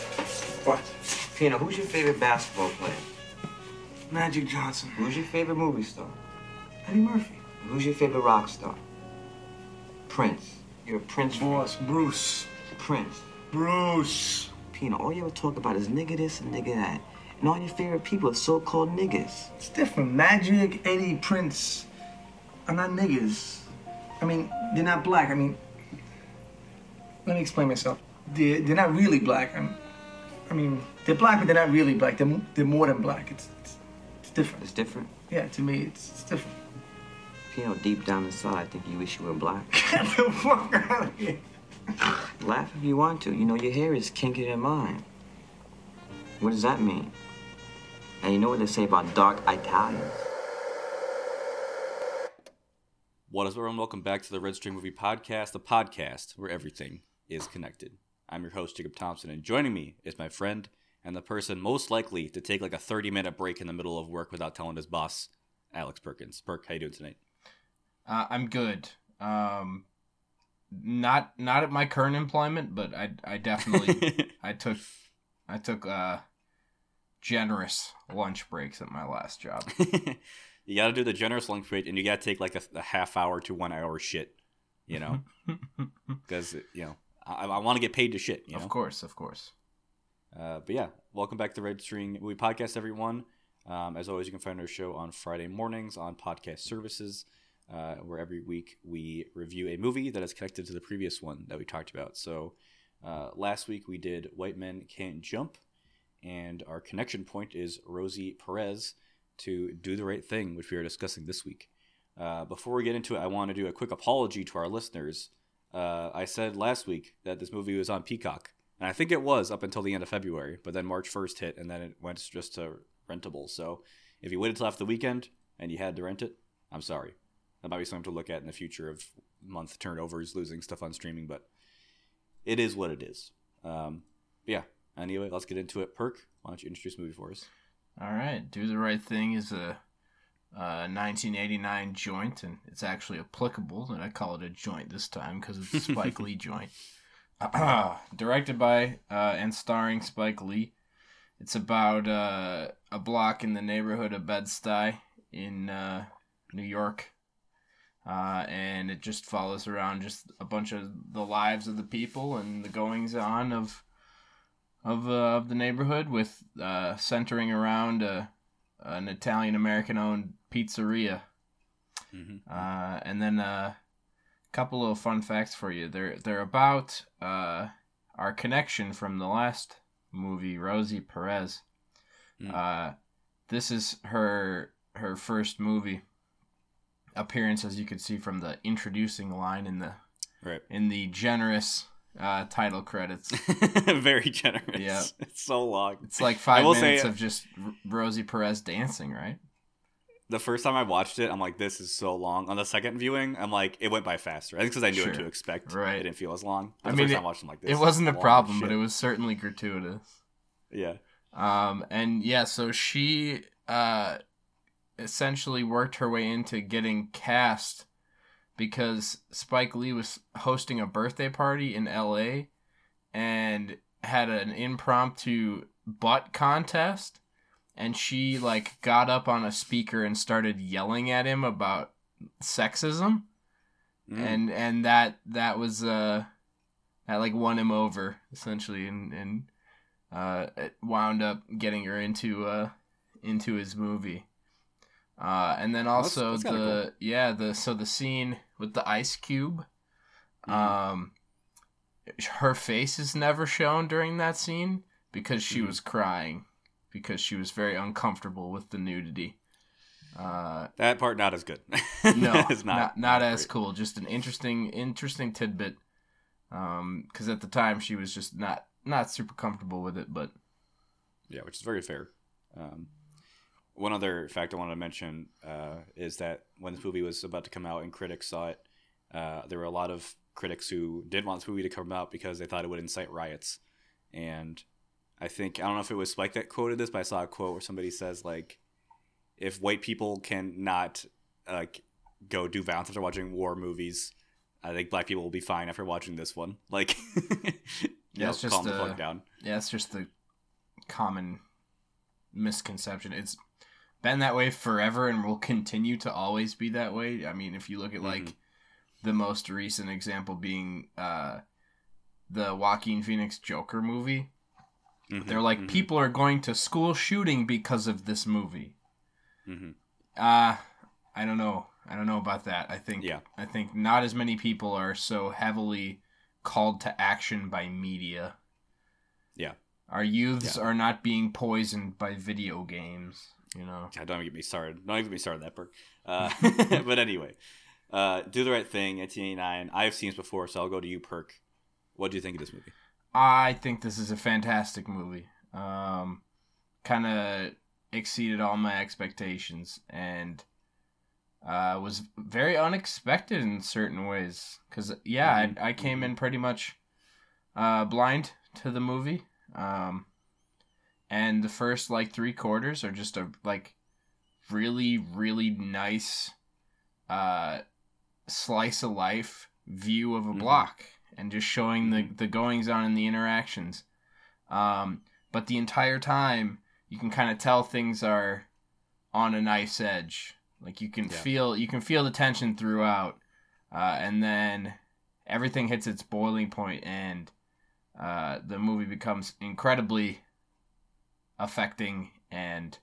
What? Pino, who's your favorite basketball player? Magic Johnson. Who's your favorite movie star? Eddie Murphy. Who's your favorite rock star? Prince. You're a Prince fan. Boss, Bruce. Prince. Bruce. Pino, all you ever talk about is nigga this and nigga that. And all your favorite people are so-called niggas. It's different. Magic, Eddie, Prince are not niggas. I mean, they're not black. I mean, let me explain myself. They're not really black. I mean, they're black, but they're not really black. They're more than black. It's different. It's different? Yeah, to me, it's different. Pino, deep down inside, I think you wish you were black. Get the fuck out of here. Laugh if you want to. You know, your hair is kinkier than mine. What does that mean? And you know what they say about dark Italians? What is up, everyone? Welcome back to the Red String Movie Podcast, the podcast where everything is connected. I'm your host, Jacob Thompson, and joining me is my friend and the person most likely to take like a 30-minute break in the middle of work without telling his boss, Alex Perkins. Perk, how you doing tonight? I'm good. Not at my current employment, but I definitely I took generous lunch breaks at my last job. You got to do the generous lunch break, and you got to take like a half hour to 1 hour shit, you know, because I want to get paid to shit. You know? Of course. But yeah, welcome back to the Red String Movie Podcast, everyone. As always, you can find our show on Friday mornings on podcast services, where every week we review a movie that is connected to the previous one that we talked about. So last week we did White Men Can't Jump, and our connection point is Rosie Perez to Do the Right Thing, which we are discussing this week. Before we get into it, I want to do a quick apology to our listeners. I said last week that this movie was on Peacock, and I think it was up until the end of February, but then March 1st hit, and then it went just to rentable. So if you waited till after the weekend and you had to rent it, I'm sorry. That might be something to look at in the future of month turnovers, losing stuff on streaming, but it is what it is. Yeah, anyway, let's get into it. Perk, why don't you introduce the movie for us? All right, Do the Right Thing is a 1989 joint, and it's actually applicable, and I call it a joint this time because it's a Spike Lee joint. Directed by and starring Spike Lee. It's about a block in the neighborhood of Bed-Stuy in New York, and it just follows around just a bunch of the lives of the people and the goings-on of the neighborhood, with centering around an Italian-American-owned pizzeria. Mm-hmm. And then a couple of fun facts for you. They're about our connection from the last movie, Rosie Perez. This is her first movie appearance, as you can see from the introducing line in the generous title credits. Very generous. Yeah, it's so long. It's like 5 minutes of just Rosie Perez dancing, right? The first time I watched it, I'm like, this is so long. On the second viewing, I'm like, it went by faster. I think because I knew what to expect. Right. It didn't feel as long. But the first time I watched it, I'm like, this it wasn't a problem, shit. But it was certainly gratuitous. Yeah. And yeah, so she essentially worked her way into getting cast because Spike Lee was hosting a birthday party in LA and had an impromptu butt contest, and she like got up on a speaker and started yelling at him about sexism. And that was that like won him over essentially, and it wound up getting her into his movie. And then also that's cool. the scene with the ice cube, her face is never shown during that scene because she was crying because she was very uncomfortable with the nudity. That part not as good. No, it's not as cool. Just an interesting tidbit. Because at the time she was just not super comfortable with it, but yeah, which is very fair. One other fact I wanted to mention is that when this movie was about to come out and critics saw it, there were a lot of critics who didn't want this movie to come out because they thought it would incite riots. And I don't know if it was Spike that quoted this, but I saw a quote where somebody says, like, if white people can not go do violence after watching war movies, I think black people will be fine after watching this one. Like, Yeah, it's just calm the fuck down. Yeah, it's just the common misconception. It's been that way forever and will continue to always be that way. I mean, if you look at like the most recent example being the Joaquin Phoenix Joker movie, they're like, people are going to school shooting because of this movie. I don't know about that. I think not as many people are so heavily called to action by media. Yeah. Our youths are not being poisoned by video games, you know. God, don't even get me started. Don't even get me started on that perk. But anyway, Do the Right Thing, 1989. I have seen this before, so I'll go to you, Perk. What do you think of this movie? I think this is a fantastic movie. Kind of exceeded all my expectations and was very unexpected in certain ways. Because, I came in pretty much blind to the movie. And the first, like, 3/4 are just a, like, really, really nice slice of life view of a block. And just showing the goings-on and the interactions. But the entire time, you can kind of tell things are on a knife's edge. Like, you can feel the tension throughout. And then everything hits its boiling point, and the movie becomes incredibly affecting and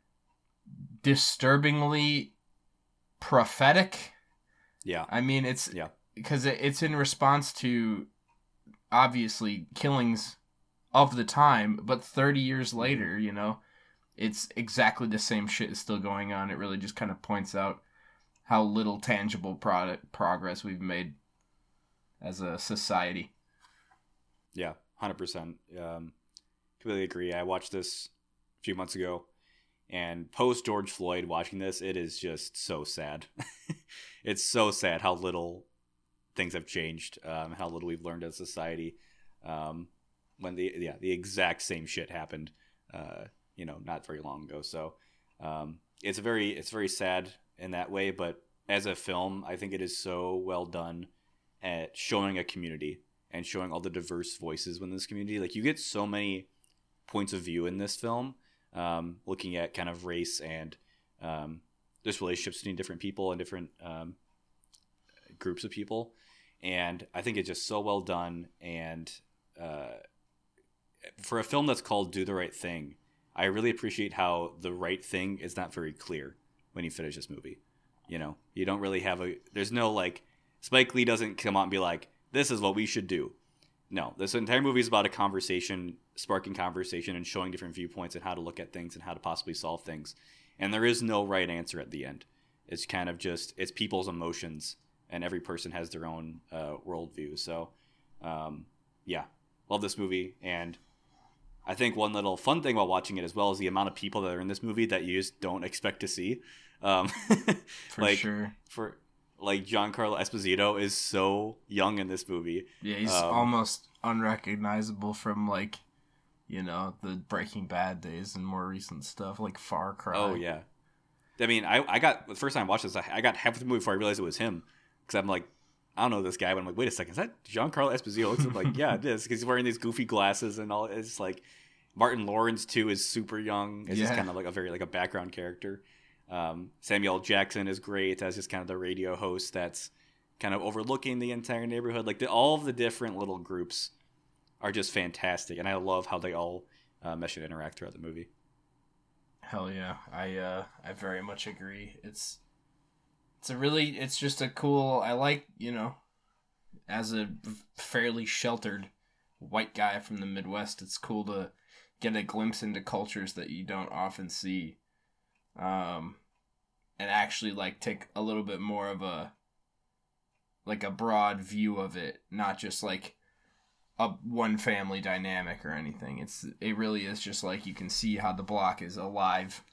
disturbingly prophetic. Yeah. I mean, it's... Yeah. Because it's in response to, obviously, killings of the time, but 30 years later, you know, it's exactly the same shit is still going on. It really just kind of points out how little tangible progress we've made as a society. Yeah, 100%. Completely agree. I watched this a few months ago, and post George Floyd, watching this, it is just so sad. It's so sad how little things have changed, how little we've learned as a society, when the exact same shit happened, not very long ago. So it's very sad in that way, but as a film, I think it is so well done at showing a community and showing all the diverse voices within this community. Like, you get so many points of view in this film, looking at kind of race and just relationships between different people and different groups of people. And I think it's just so well done. And for a film that's called Do the Right Thing, I really appreciate how the right thing is not very clear when you finish this movie. You know, you don't really have there's no, like, Spike Lee doesn't come out and be like, this is what we should do. No, this entire movie is about a conversation, sparking conversation and showing different viewpoints and how to look at things and how to possibly solve things. And there is no right answer at the end. It's kind of just, it's people's emotions, and every person has their own worldview. So, love this movie. And I think one little fun thing while watching it as well is the amount of people that are in this movie that you just don't expect to see. For sure. Like, Giancarlo Esposito is so young in this movie. Yeah, he's almost unrecognizable from, like, you know, the Breaking Bad days and more recent stuff, like Far Cry. Oh, yeah. I mean, I got, the first time I watched this, I got half the movie before I realized it was him. Because I'm like, I don't know this guy, but I'm like, wait a second, is that Giancarlo Esposito? Looks like, yeah, it is, because he's wearing these goofy glasses and all. It's like, Martin Lawrence, too, is super young. It's just kind of like a very, like, a background character. Samuel Jackson is great as just kind of the radio host that's kind of overlooking the entire neighborhood. Like, all of the different little groups are just fantastic, and I love how they all mesh and interact throughout the movie. Hell yeah, I very much agree. It's just a cool. I like, you know, as a fairly sheltered white guy from the Midwest, it's cool to get a glimpse into cultures that you don't often see. And actually, like, take a little bit more of a broad view of it, not just like a one family dynamic or anything. It really is just like you can see how the block is alive.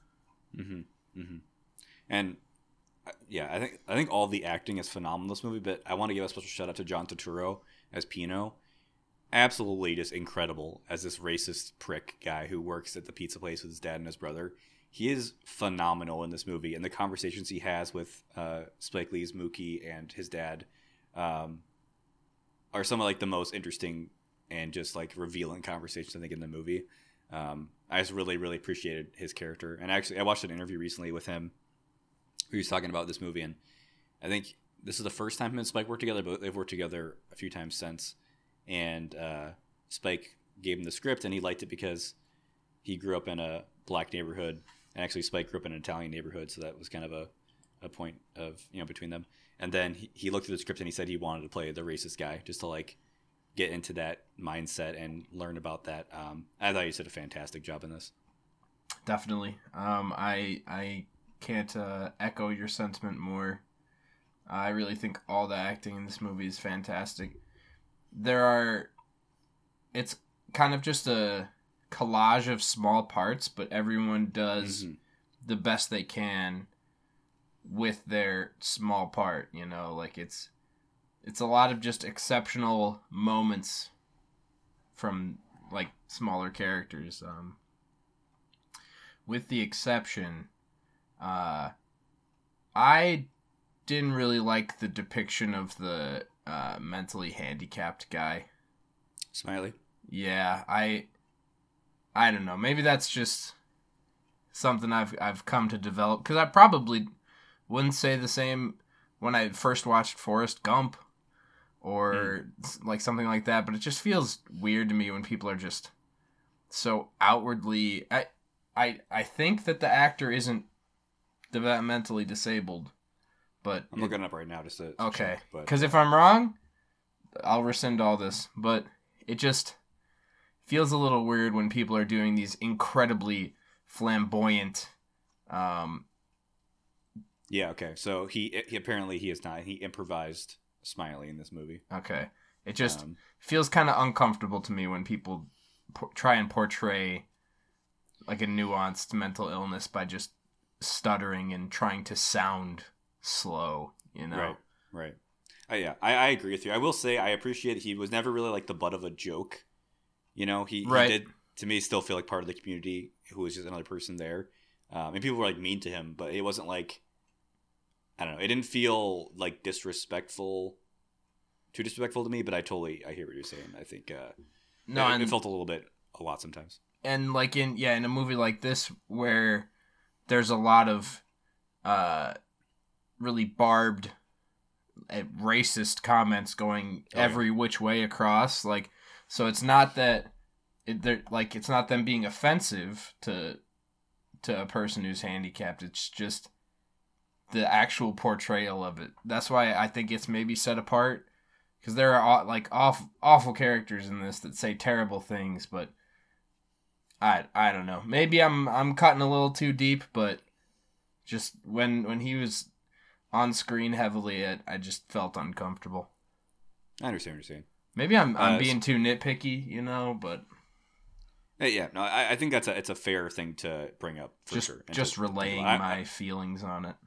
And yeah, I think all the acting is phenomenal in this movie, but I want to give a special shout out to John Turturro as Pino. Absolutely just incredible as this racist prick guy who works at the pizza place with his dad and his brother. He is phenomenal in this movie, and the conversations he has with Spike Lee's Mookie and his dad are some of, like, the most interesting and just like revealing conversations I think in the movie. I just really, really appreciated his character. And actually, I watched an interview recently with him where he was talking about this movie, and I think this is the first time him and Spike worked together, but they've worked together a few times since. And Spike gave him the script, and he liked it because he grew up in a black neighborhood, and actually Spike grew up in an Italian neighborhood, so that was kind of a point of, you know, between them. And then he looked at the script and he said he wanted to play the racist guy just to like get into that mindset and learn about that. I thought he did a fantastic job in this. Definitely. I can't echo your sentiment more. I really think all the acting in this movie is fantastic. It's kind of just a collage of small parts, but everyone does the best they can with their small part, you know, like it's a lot of just exceptional moments from like smaller characters. With the exception, I didn't really like the depiction of the mentally handicapped guy. Smiley? Yeah, I don't know. Maybe that's just something I've come to develop, because I probably wouldn't say the same when I first watched Forrest Gump or like something like that, but it just feels weird to me when people are just so outwardly. I think that the actor isn't developmentally disabled, but I'm looking it up right now just to okay. check, Because if I'm wrong, I'll rescind all this. But it just feels a little weird when people are doing these incredibly flamboyant. Yeah. Okay. So he apparently he is not. He improvised Smiley in this movie. Okay. It just feels kind of uncomfortable to me when people try and portray like a nuanced mental illness by just stuttering and trying to sound slow, you know? Right. Yeah, I agree with you. I will say I appreciate he was never really like the butt of a joke. You know, he did, to me, still feel like part of the community who was just another person there. And people were like mean to him, but it wasn't like, I don't know, it didn't feel like too disrespectful to me, but I hear what you're saying. I think it felt a lot sometimes. And like in a movie like this where there's a lot of really barbed racist comments going every which way across, like, so it's not that it's not them being offensive to a person who's handicapped. It's just the actual portrayal of it. That's why I think it's maybe set apart, because there are like awful characters in this that say terrible things, but I don't know. Maybe I'm cutting a little too deep, but just when he was on screen heavily, I just felt uncomfortable. I understand what you're saying. Maybe I'm being too nitpicky, you know, but yeah, no, I think it's a fair thing to bring up for sure. And just relaying my feelings on it.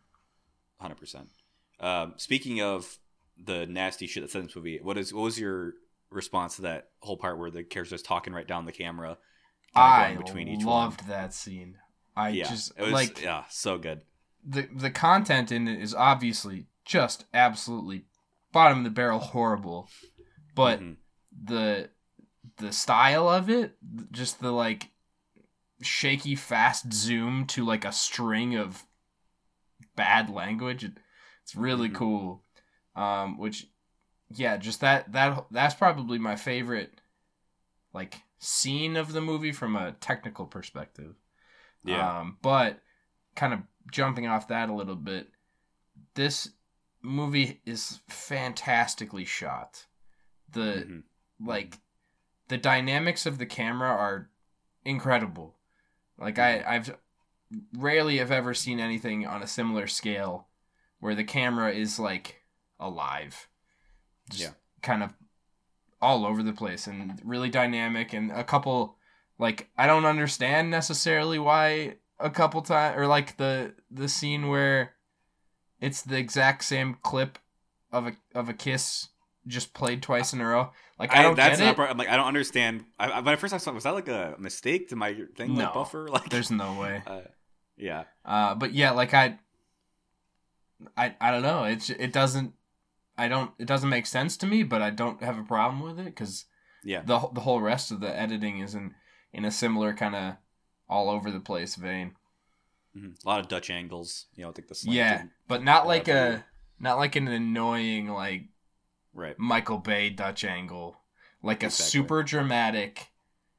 100%. Speaking of the nasty shit that's in this movie, what was your response to that whole part where the character's just talking right down the camera? I loved that scene. It was so good. The content in it is obviously just absolutely bottom of the barrel horrible, but the style of it, just the like shaky fast zoom to like a string of bad language, it's really cool. Which, yeah, just that's probably my favorite like scene of the movie from a technical perspective. Yeah. But kind of jumping off that a little bit, this movie is fantastically shot. The the dynamics of the camera are incredible. Like I've rarely have ever seen anything on a similar scale where the camera is like alive. Just kind of all over the place and really dynamic, and a couple, like, I don't understand necessarily why a couple times, or like the scene where it's the exact same clip of a kiss just played twice in a row. Like, I don't get it. I'm like, I don't understand. But at first I thought, was that like a mistake? Did my thing like buffer? Like, there's no way. Yeah. But yeah, like I don't know. It doesn't make sense to me, but I don't have a problem with it because Yeah. the whole rest of the editing is in a similar kind of all over the place vein. A lot of Dutch angles, like the slanted, Yeah, but not like view. not like an annoying Right. Michael Bay Dutch angle, like a Exactly. super dramatic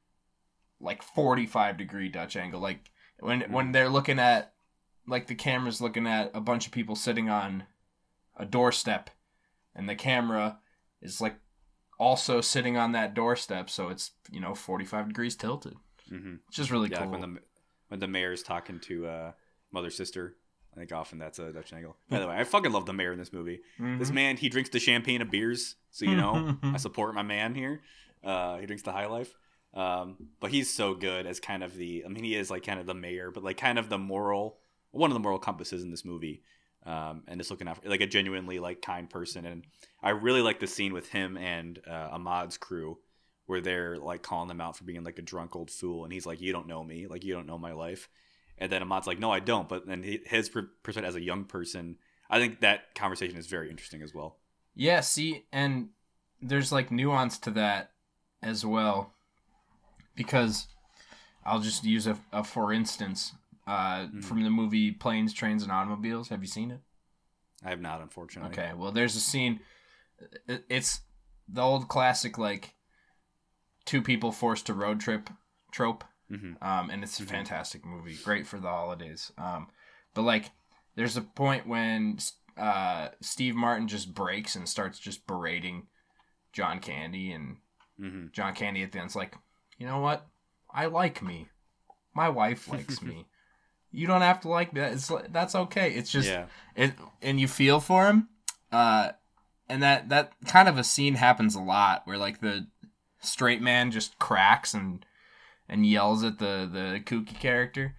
45-degree Dutch angle, like when they're looking at the camera's looking at a bunch of people sitting on a doorstep, and the camera is also sitting on that doorstep, so it's 45 degrees tilted. Which is really cool. When the mayor's talking to mother sister, I think often that's a Dutch angle. By the way, I fucking love the mayor in this movie. This man, he drinks the champagne of beers, so I support my man here. He drinks the high life, but he's so good as kind of he is kind of the mayor, but kind of one of the moral compasses in this movie, and just looking out for a genuinely kind person. And I really like the scene with him and Ahmad's crew, where they're calling him out for being a drunk old fool, and he's like, "You don't know me, you don't know my life." And then Ahmad's like, "No, I don't." But then his perspective as a young person, I think that conversation is very interesting as well. Yeah, see, and there's nuance to that as well, because I'll just use a for instance from the movie Planes, Trains, and Automobiles. Have you seen it? I have not, unfortunately. Okay, well, there's a scene. It's the old classic two people forced to road trip trope. And it's a fantastic movie, great for the holidays. But there's a point when Steve Martin just breaks and starts just berating John Candy, and John Candy at the end's like, "You know what? I like me. My wife likes me. You don't have to like that. That's okay." It's just and you feel for him. And that kind of a scene happens a lot where the straight man just cracks and yells at the kooky character.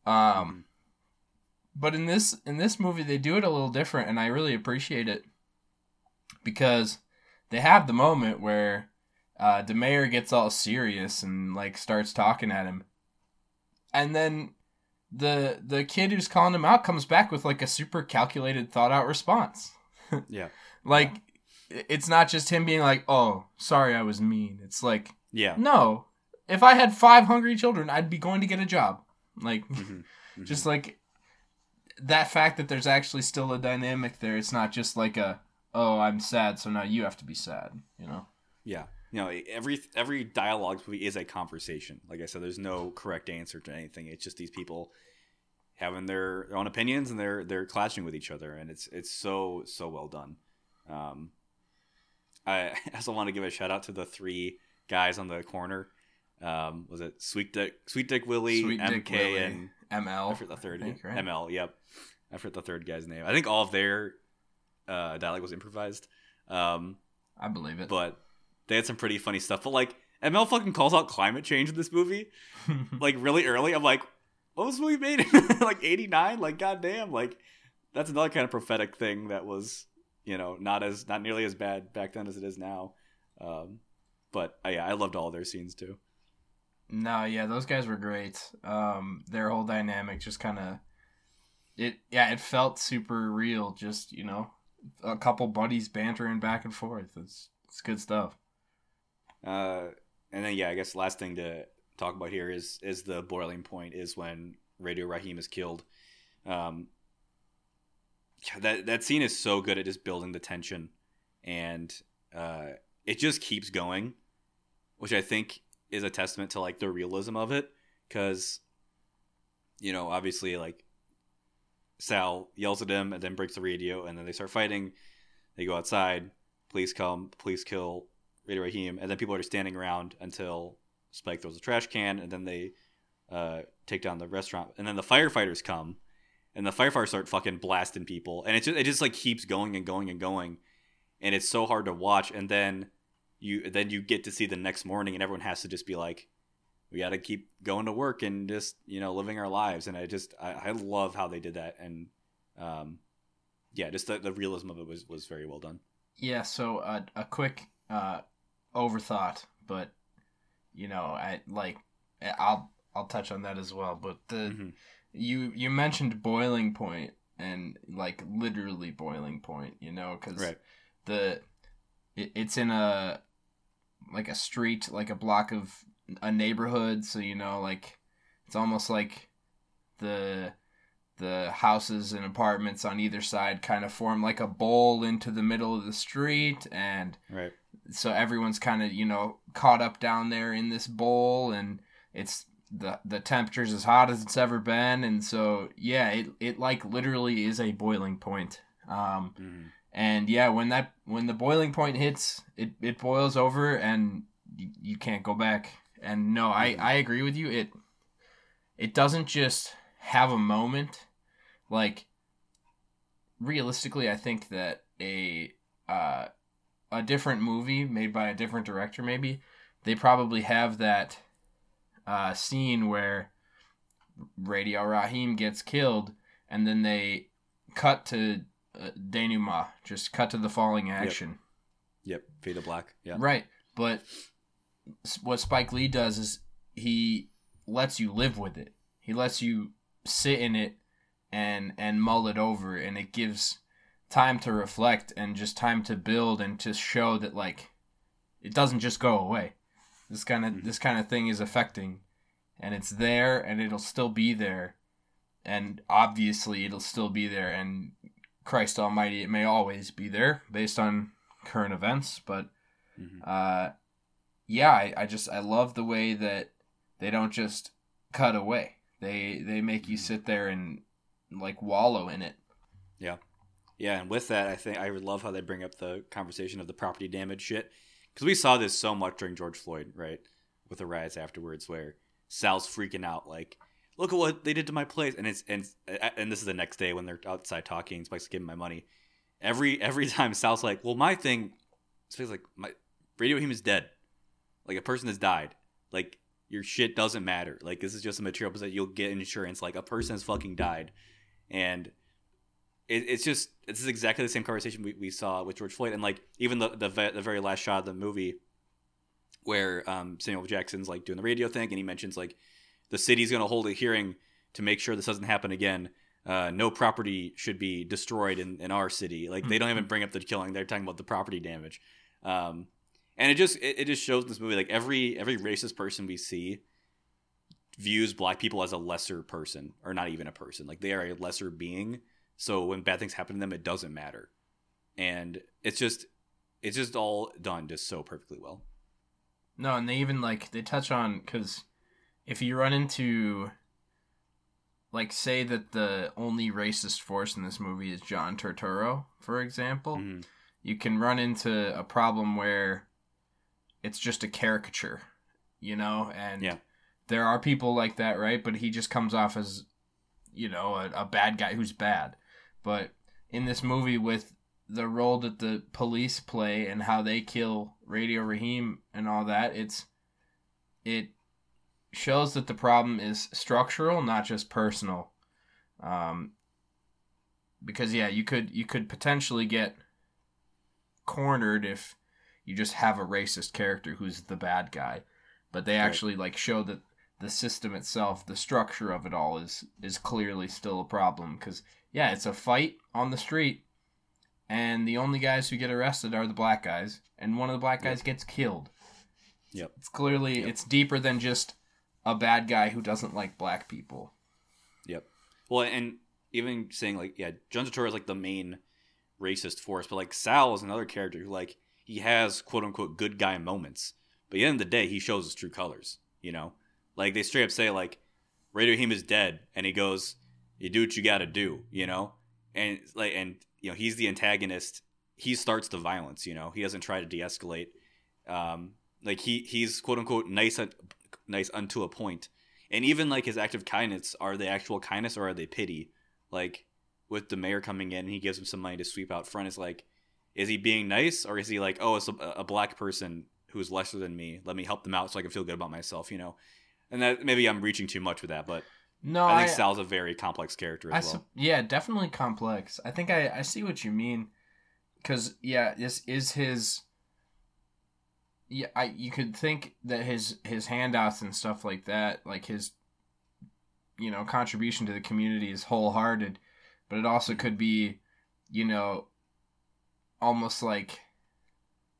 But in this movie they do it a little different, and I really appreciate it, because they have the moment where the mayor gets all serious and starts talking at him, and then the kid who's calling him out comes back with a super calculated, thought out response. Yeah. It's not just him being like, "Oh, sorry, I was mean." It's no, if I had 5 hungry children, I'd be going to get a job. Just that fact that there's actually still a dynamic there. It's not just "Oh, I'm sad, so now you have to be sad," Yeah. Every dialogue movie is a conversation. Like I said, there's no correct answer to anything. It's just these people having their own opinions, and they're clashing with each other, and it's so well done. I also want to give a shout out to the 3 guys on the corner. Was it Sweet Dick Willie, MK, and ML? I forget the third. Right? ML. Yep. I forget the third guy's name. I think all of their dialogue was improvised. I believe it. But they had some pretty funny stuff. But ML fucking calls out climate change in this movie, really early. I'm like, what was this movie made in 89? Goddamn, that's another kind of prophetic thing that was, not nearly as bad back then as it is now. But I loved all their scenes too. No, yeah, those guys were great. Their whole dynamic just kind of it felt super real. Just a couple buddies bantering back and forth. It's good stuff. And then I guess the last thing to talk about here is the boiling point is when Radio Raheem is killed. That scene is so good at just building the tension, and it just keeps going, which I think is a testament to the realism of it, because obviously Sal yells at him and then breaks the radio, and then they start fighting. They go outside, police come, police kill Radio Raheem, and then people are standing around until Spike throws a trash can, and then they take down the restaurant, and then the firefighters come, and the firefighters start fucking blasting people, and it just keeps going and going and going, and it's so hard to watch. And then you get to see the next morning, and everyone has to just be like, we got to keep going to work and just living our lives. And I love how they did that, and just the realism of it was very well done. Yeah. So a quick overthought, but I'll touch on that as well. But you mentioned boiling point, and literally boiling point, because right. it's in a like a street, like a block of a neighborhood. So, you know, like it's almost like the houses and apartments on either side kind of form like a bowl into the middle of the street, and Right. so everyone's kind of, you know, caught up down there in this bowl, and it's the temperature's as hot as it's ever been, and so yeah, it like literally is a boiling point. And yeah, when the boiling point hits, it boils over, and you can't go back. And no, I agree with you. It doesn't just have a moment. Like, realistically, I think that a different movie made by a different director, maybe, they probably have that scene where Radio Raheem gets killed, and then they cut to denouement, just cut to the falling action. Yep. Fade to black. Yeah. Right. But what Spike Lee does is he lets you live with it. He lets you sit in it and mull it over, and it gives time to reflect and just time to build and to show that, like, it doesn't just go away. This kind of thing is affecting, and it's there, and it'll still be there, and obviously it'll still be there, and Christ Almighty, it may always be there based on current events. But yeah, I love the way that they don't just cut away. They make you sit there and like wallow in it. Yeah. Yeah, and with that, I think I would love how they bring up the conversation of the property damage shit, because we saw this so much during George Floyd, right, with the riots afterwards, where Sal's freaking out, like, look at what they did to my place, and this is the next day when they're outside talking. Spike's giving my money. Every time Sal's like, well, my thing, Spike's like, my Radio Raheem is dead, like a person has died, like your shit doesn't matter, like this is just a material that you'll get insurance, like a person has fucking died, and. It's exactly the same conversation we saw with George Floyd, and like even the very last shot of the movie, where Samuel Jackson's like doing the radio thing, and he mentions like the city's going to hold a hearing to make sure this doesn't happen again. No property should be destroyed in our city. Like they don't even bring up the killing; they're talking about the property damage. And it just shows in this movie, like every racist person we see views black people as a lesser person, or not even a person. Like they are a lesser being. So when bad things happen to them, it doesn't matter. And it's just all done just so perfectly well. No, and they even they touch on, because if you run into, like, say that the only racist force in this movie is John Turturro, for example, you can run into a problem where it's just a caricature, you know? And there are people like that, right? But he just comes off as, you know, a bad guy who's bad. But in this movie, with the role that the police play and how they kill Radio Raheem and all that, it shows that the problem is structural, not just personal. Because yeah, you could potentially get cornered if you just have a racist character who's the bad guy, but they actually show that the system itself, the structure of it all is clearly still a problem. Because yeah, it's a fight on the street, and the only guys who get arrested are the black guys, and one of the black guys gets killed. Yep. It's clearly, it's deeper than just a bad guy who doesn't like black people. Yep. Well, and even saying John Turturro is the main racist force, but Sal is another character who he has quote unquote good guy moments, but at the end of the day, he shows his true colors, you know? They straight up say Radio Raheem is dead, and he goes, you do what you gotta do, you know? And you know, he's the antagonist. He starts the violence, you know? He doesn't try to de-escalate. He's quote unquote nice unto a point. And even his act of kindness, are they actual kindness or are they pity? With the mayor coming in and he gives him some money to sweep out front, it's is he being nice, or is he oh, it's a black person who's lesser than me, let me help them out so I can feel good about myself, you know? And that maybe I'm reaching too much with that, but no, I think Sal's a very complex character as well. Yeah, definitely complex. I think I see what you mean, because yeah, this is his. Yeah, you could think that his handouts and stuff like that, his, you know, contribution to the community is wholehearted, but it also could be, you know, almost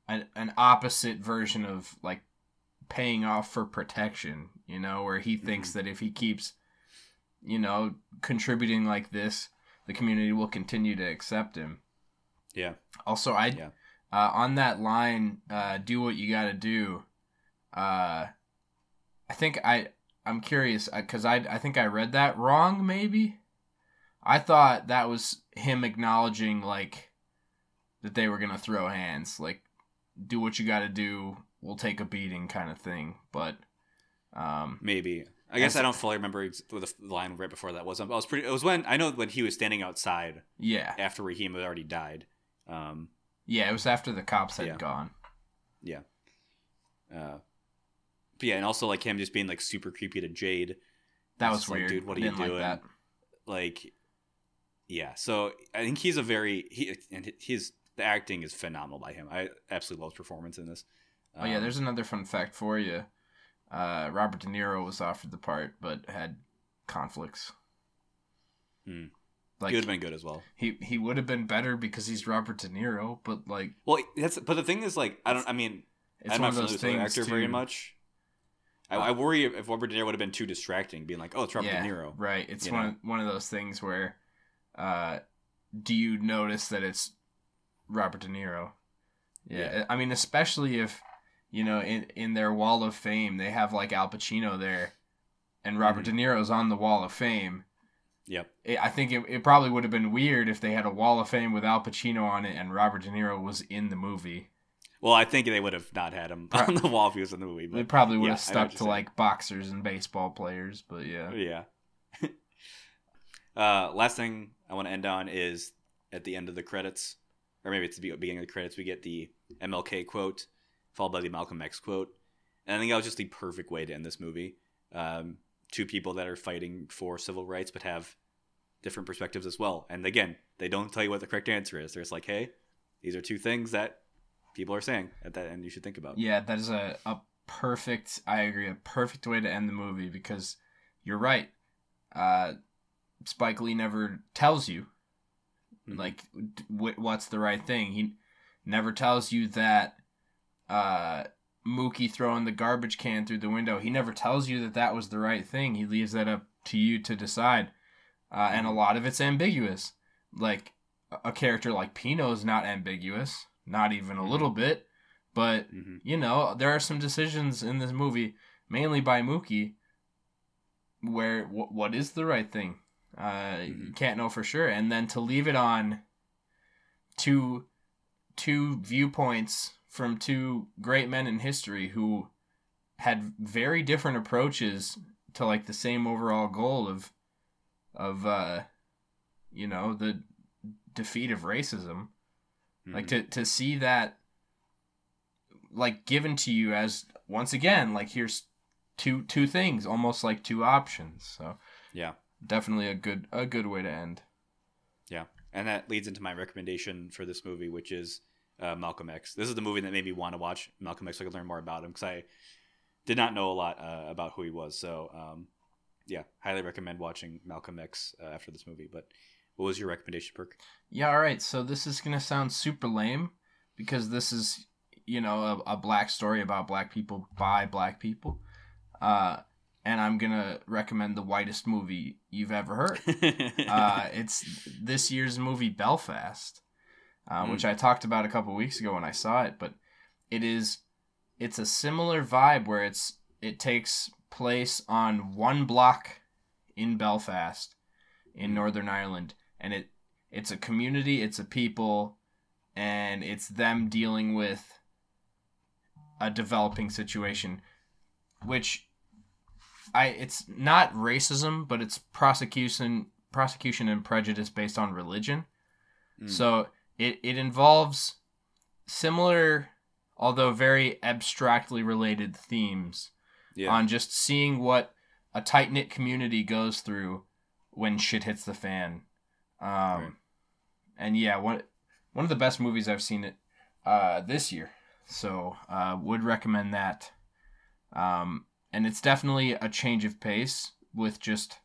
an opposite version of like paying off for protection, you know, where he thinks that if he keeps, you know, contributing like this, the community will continue to accept him. Yeah. Also, on that line, do what you gotta do. I think I'm curious because I think I read that wrong. Maybe I thought that was him acknowledging like that they were gonna throw hands, like do what you gotta do. We'll take a beating, kind of thing. But maybe I guess I don't fully remember what the line right before that was. It was when I know when he was standing outside. Yeah. After Raheem had already died. Yeah, it was after the cops had gone. Yeah. But yeah, and also like him just being like super creepy to Jade. That was weird. Like, dude, what are you doing? Like that. Like, yeah. So I think he's the acting is phenomenal by him. I absolutely love his performance in this. Oh yeah, there's another fun fact for you. Robert De Niro was offered the part, but had conflicts. Like, he would have been good as well. He would have been better because he's Robert De Niro, but like, well, but the thing is, like, I'm not familiar with the actor very much. I worry if Robert De Niro would have been too distracting, being like, oh, it's Robert De Niro. Right. It's one of those things where, do you notice that it's Robert De Niro? Yeah. I mean, especially if, you know, in their Wall of Fame, they have like Al Pacino there, and Robert De Niro's on the Wall of Fame. Yep. I think it probably would have been weird if they had a Wall of Fame with Al Pacino on it and Robert De Niro was in the movie. Well, I think they would have not had him on the wall if he was in the movie. But they probably would have stuck to like boxers and baseball players, but yeah. Yeah. Last thing I want to end on is at the end of the credits, or maybe it's the beginning of the credits, we get the MLK quote, followed by the Malcolm X quote. And I think that was just the perfect way to end this movie. Two people that are fighting for civil rights but have different perspectives as well. And again, they don't tell you what the correct answer is. They're just like, hey, these are two things that people are saying at that end you should think about. Yeah, that is a perfect, I agree, a perfect way to end the movie because you're right. Spike Lee never tells you like what's the right thing. He never tells you that Mookie throwing the garbage can through the window, he never tells you that was the right thing. He leaves that up to you to decide. And a lot of it's ambiguous. Like, a character like Pino is not ambiguous, not even a little bit. But, you know, there are some decisions in this movie, mainly by Mookie, where what is the right thing? You can't know for sure. And then to leave it on two viewpoints from two great men in history who had very different approaches to like the same overall goal of you know, the defeat of racism. Like to see that like given to you as once again, like here's two things, almost like two options. So yeah, definitely a good way to end. Yeah. And that leads into my recommendation for this movie, which is Malcolm X. This is the movie that made me want to watch Malcolm X so I could learn more about him because I did not know a lot about who he was. So, yeah, highly recommend watching Malcolm X after this movie. But what was your recommendation, Perk? Yeah, all right. So this is going to sound super lame because this is, you know, a black story about black people by black people. And I'm going to recommend the whitest movie you've ever heard. It's this year's movie Belfast. Which I talked about a couple weeks ago when I saw it, but it's a similar vibe where it takes place on one block in Belfast in Northern Ireland, and it's a community, it's a people, and it's them dealing with a developing situation, which it's not racism, but it's prosecution and prejudice based on religion. So It involves similar, although very abstractly related themes on just seeing what a tight-knit community goes through when shit hits the fan. Right. And yeah, one of the best movies I've seen this year. So would recommend that. And it's definitely a change of pace with just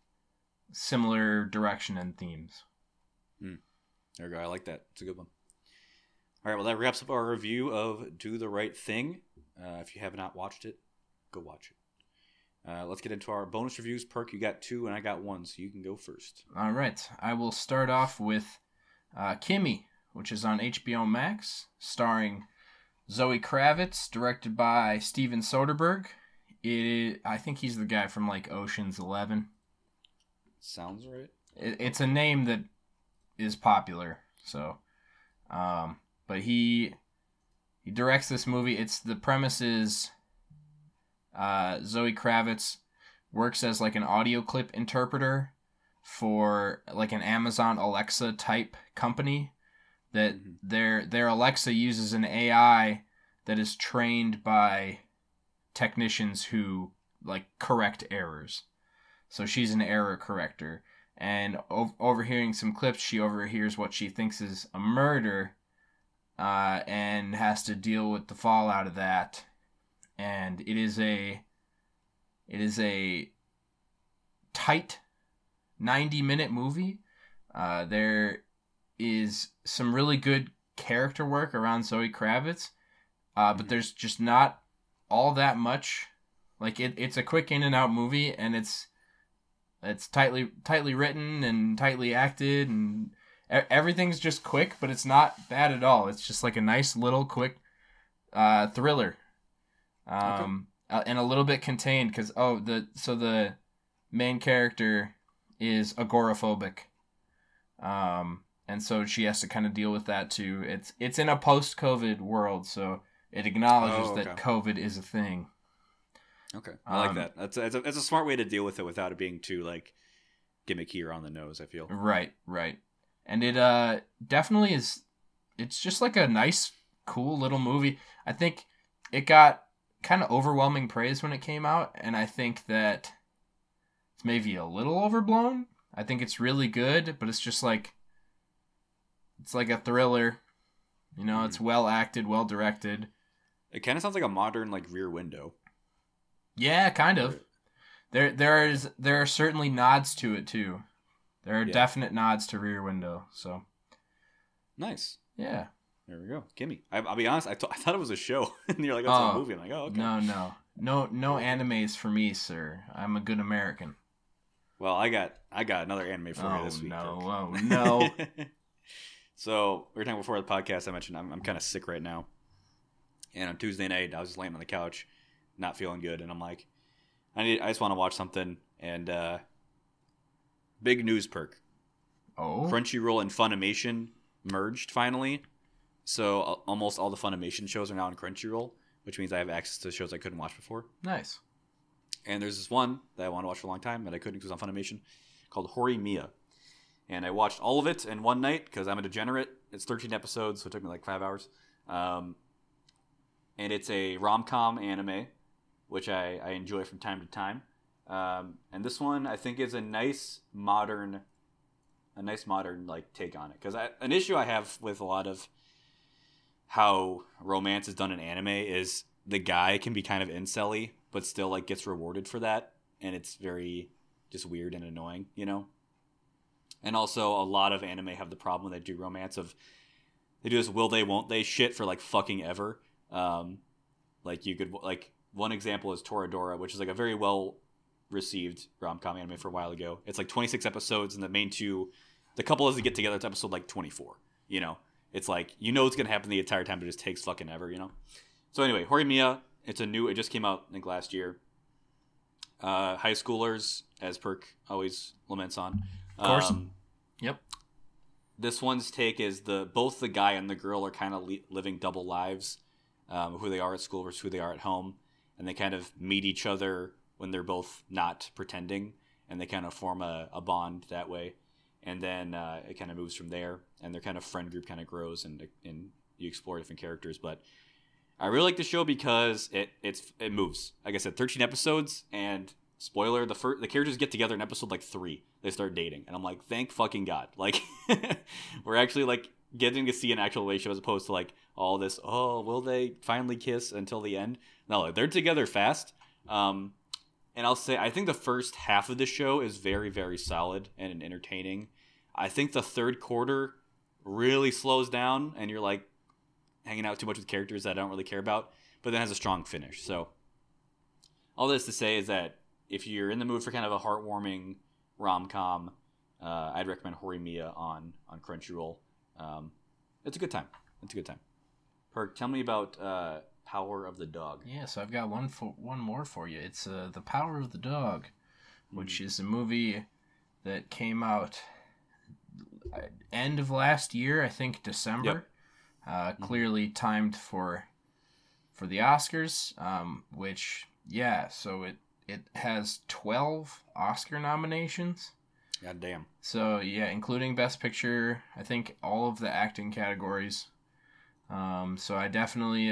similar direction and themes. There we go. I like that. It's a good one. All right, well, that wraps up our review of Do the Right Thing. If you have not watched it, go watch it. Let's get into our bonus reviews. Perk, you got 2 and I got 1, so you can go first. All right. I will start off with Kimmy, which is on HBO Max, starring Zoe Kravitz, directed by Steven Soderbergh. I think he's the guy from like Ocean's 11. Sounds right. It's a name that is popular, so but he directs this movie. The premise is Zoe Kravitz works as like an audio clip interpreter for like an Amazon Alexa type company that their Alexa uses an AI that is trained by technicians who like correct errors. So she's an error corrector. And overhearing some clips, she overhears what she thinks is a murder, and has to deal with the fallout of that. And it is a tight 90-minute movie. There is some really good character work around Zoe Kravitz, but there's just not all that much. Like it's a quick in and out movie, and it's tightly written and tightly acted, and everything's just quick, but it's not bad at all. It's just like a nice little quick thriller, and a little bit contained because the main character is agoraphobic, and so she has to kind of deal with that too. It's in a post-COVID world, so it acknowledges that COVID is a thing. Okay, I like that. That's a smart way to deal with it without it being too like gimmicky or on the nose, I feel. Right. And it definitely is. It's just like a nice, cool little movie. I think it got kind of overwhelming praise when it came out, and I think that it's maybe a little overblown. I think it's really good, but it's just like it's like a thriller. You know, it's well acted, well directed. It kind of sounds like a modern like Rear Window. Yeah, kind of. There are certainly nods to it too. There are definite nods to Rear Window. So nice. Yeah. There we go, Kimmy. I'll be honest. I thought it was a show, and you're like, "That's a movie." I'm like, "Oh, okay." No animes for me, sir. I'm a good American. Well, I got another anime for you this week. No. So we were talking before the podcast. I mentioned I'm kind of sick right now, and on Tuesday night I was just laying on the couch, not feeling good, and I'm like, I just want to watch something, and big news, Perk. Oh. Crunchyroll and Funimation merged finally, so almost all the Funimation shows are now on Crunchyroll, which means I have access to shows I couldn't watch before. Nice. And there's this one that I wanted to watch for a long time that I couldn't because it was on Funimation, called Horimiya. And I watched all of it in one night because I'm a degenerate. It's 13 episodes, so it took me like 5 hours. And it's a rom-com anime, which I enjoy from time to time. And this one I think is a nice modern like take on it. Because an issue I have with a lot of how romance is done in anime is the guy can be kind of incel-y, but still like gets rewarded for that, and it's very just weird and annoying, you know. And also a lot of anime have the problem when they do romance of they do this will they won't they shit for like fucking ever. Like you could like one example is Toradora, which is like a very well received rom-com anime for a while ago. It's like 26 episodes, and the couple as they get together, it's episode like 24. You know, it's like you know it's gonna happen the entire time, but it just takes fucking ever. You know. So anyway, Horimiya, it just came out I think last year. High schoolers, as Perk always laments on. Of course. Yep. This one's take is both the guy and the girl are kind of living double lives, who they are at school versus who they are at home, and they kind of meet each other when they're both not pretending, and they kind of form a bond that way, and then it kind of moves from there, and their kind of friend group kind of grows, and you explore different characters. But I really like the show because it moves. Like I said, 13 episodes, and spoiler, the characters get together in episode like 3. They start dating, and I'm like, thank fucking God! Like, we're actually like getting to see an actual relationship as opposed to like all this. Oh, will they finally kiss until the end? No, they're together fast. And I'll say, I think the first half of the show is very, very solid and entertaining. I think the third quarter really slows down, and you're like, hanging out too much with characters that I don't really care about, but then has a strong finish. So all this to say is that if you're in the mood for kind of a heartwarming rom-com, I'd recommend Horimiya on Crunchyroll. It's a good time. Perk, tell me about Power of the Dog. Yeah, so I've got one more for you. It's The Power of the Dog, which is a movie that came out end of last year, I think December. Yep. Clearly timed for the Oscars, which, yeah, so it has 12 Oscar nominations. God damn. So, yeah, including Best Picture, I think all of the acting categories. So I definitely,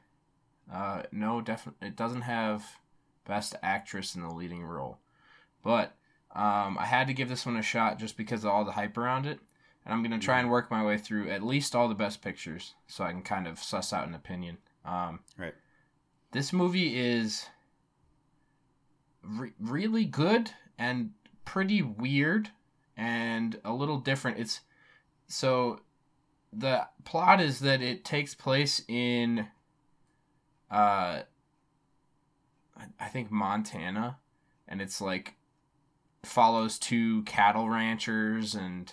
it doesn't have Best Actress in the leading role. But I had to give this one a shot just because of all the hype around it. And I'm going to try and work my way through at least all the Best Pictures so I can kind of suss out an opinion. Right. This movie is really good and pretty weird and a little different. So the plot is that it takes place in I think Montana, and it's like follows two cattle ranchers, and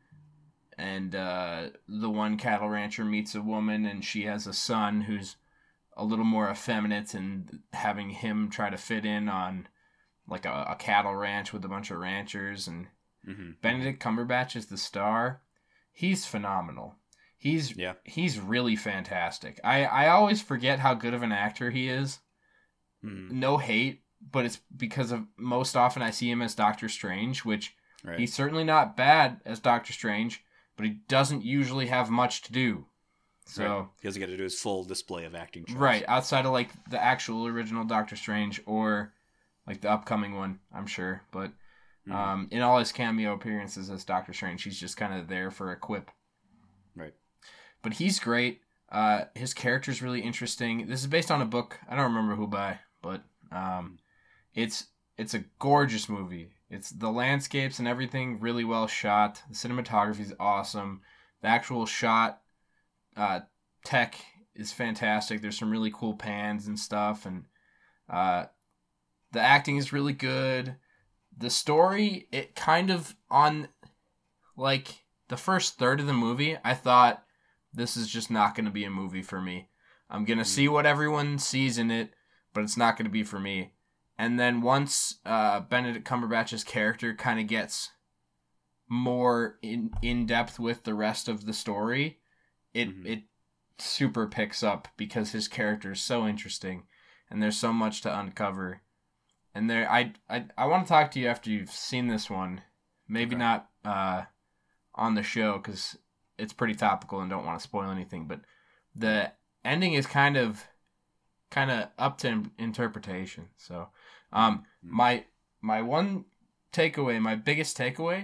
the one cattle rancher meets a woman and she has a son who's a little more effeminate, and having him try to fit in on like a cattle ranch with a bunch of ranchers. And Benedict Cumberbatch is the star. He's phenomenal. He's really fantastic. I always forget how good of an actor he is. No hate, but it's because of most often I see him as Doctor Strange, which he's certainly not bad as Doctor Strange, but he doesn't usually have much to do. So he doesn't get to do his full display of acting chops. Right, outside of like the actual original Doctor Strange or like the upcoming one, I'm sure. But in all his cameo appearances as Doctor Strange, he's just kind of there for a quip. Right. But he's great. His character's really interesting. This is based on a book. I don't remember who by, but it's a gorgeous movie. It's the landscapes and everything really well shot. The cinematography is awesome. The actual shot tech is fantastic. There's some really cool pans and stuff, and the acting is really good. The story, it kind of on like the first third of the movie, I thought this is just not going to be a movie for me. I'm going to see what everyone sees in it, but it's not going to be for me. And then once Benedict Cumberbatch's character kind of gets more in depth with the rest of the story, it super picks up because his character is so interesting and there's so much to uncover. And there, I want to talk to you after you've seen this one. Maybe not on the show because it's pretty topical and don't want to spoil anything. But the ending is kind of up to interpretation. So, my one takeaway, my biggest takeaway,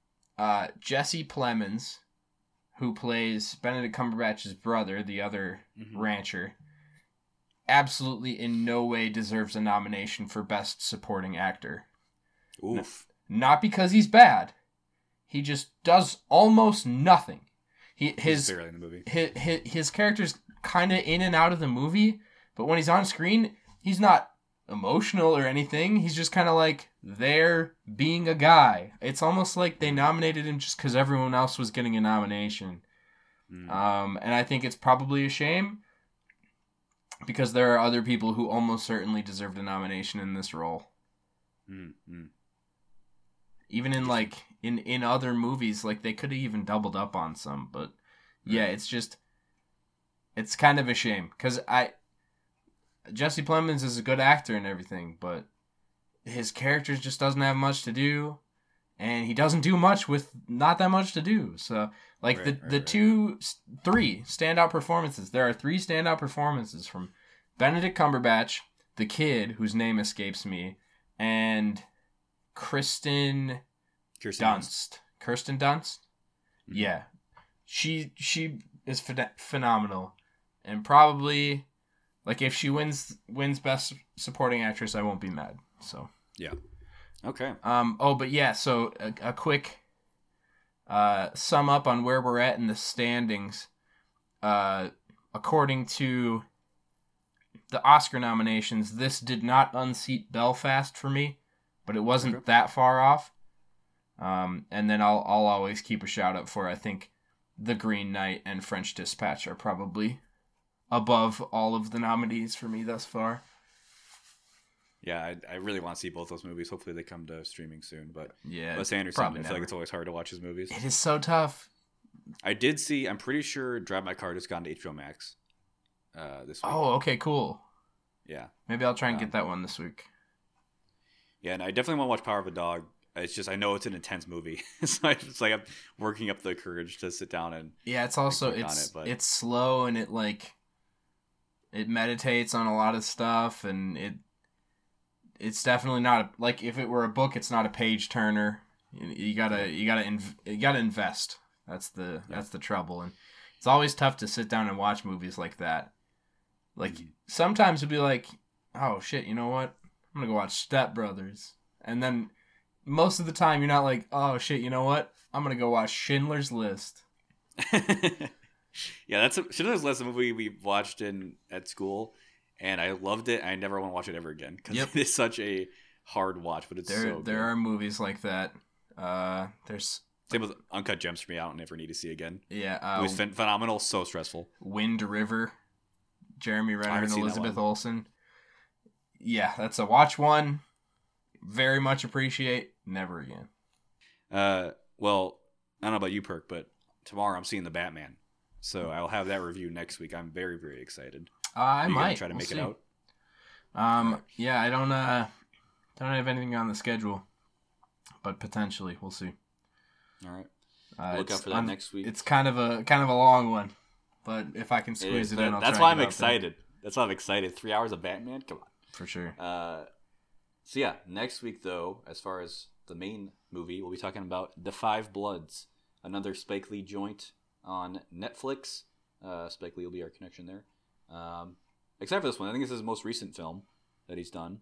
Jesse Plemons, who plays Benedict Cumberbatch's brother, the other rancher, absolutely in no way deserves a nomination for Best Supporting Actor. Oof. Not because he's bad. He just does almost nothing. He's barely in the movie. His character's kind of in and out of the movie, but when he's on screen, he's not emotional or anything. He's just kind of like there being a guy. It's almost like they nominated him just because everyone else was getting a nomination. And I think it's probably a shame because there are other people who almost certainly deserved a nomination in this role. Even in like in other movies, like they could have even doubled up on some, but yeah, it's kind of a shame because Jesse Plemons is a good actor and everything, but his character just doesn't have much to do, and he doesn't do much with not that much to do. So like three standout performances. There are 3 standout performances from Benedict Cumberbatch, the kid whose name escapes me, and Kirsten Dunst. Kirsten Dunst? Yeah. She is phenomenal. And probably, like, if she wins Best Supporting Actress, I won't be mad. So. Yeah. Okay. But yeah, so a quick sum up on where we're at in the standings. according to the Oscar nominations, this did not unseat Belfast for me, but it wasn't that far off. And then I'll always keep a shout out for, I think, The Green Knight and French Dispatch are probably above all of the nominees for me thus far. Yeah, I really want to see both those movies. Hopefully they come to streaming soon. But yeah, Wes Anderson, I feel like it's always hard to watch his movies. It is so tough. I did see, I'm pretty sure Drive My Car just gone to HBO Max this week. Oh, okay, cool. Yeah. Maybe I'll try and get that one this week. Yeah, and I definitely want to watch Power of a Dog. It's just, I know it's an intense movie. So it's like I'm working up the courage to sit down and... Yeah, it's also, it's slow and it meditates on a lot of stuff, and it's definitely not like if it were a book, it's not a page turner. You gotta invest. That's the trouble, and it's always tough to sit down and watch movies like that. Like sometimes it'd be like, oh shit, you know what? I'm gonna go watch Step Brothers, and then most of the time you're not like, oh shit, you know what? I'm gonna go watch Schindler's List. Yeah, Schindler's List, a movie we watched at school. And I loved it. I never want to watch it ever again because it is such a hard watch, but it's so good. There are movies like that. There's same with Uncut Gems for me. I don't never need to see again. Yeah, it was phenomenal. So stressful. Wind River, Jeremy Renner and Elizabeth Olsen. Yeah, that's a watch one. Very much appreciate. Never again. Well, I don't know about you, Perk, but tomorrow I'm seeing The Batman, so I'll have that review next week. I'm very, very excited. I might try to make it out. Yeah, I don't have anything on the schedule, but potentially we'll see. All right, look out for that next week. It's kind of a long one, but if I can squeeze it in, I'll that's try why I'm excited. That's why I'm excited. 3 hours of Batman, come on, for sure. So yeah, next week though, as far as the main movie, we'll be talking about The Five Bloods, another Spike Lee joint on Netflix. Spike Lee will be our connection there. Except for this one, I think this is his most recent film that he's done.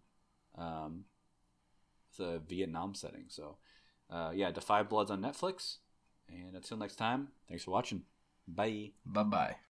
It's a Vietnam setting. So, yeah, The Five Bloods on Netflix. And until next time, thanks for watching. Bye. Bye-bye.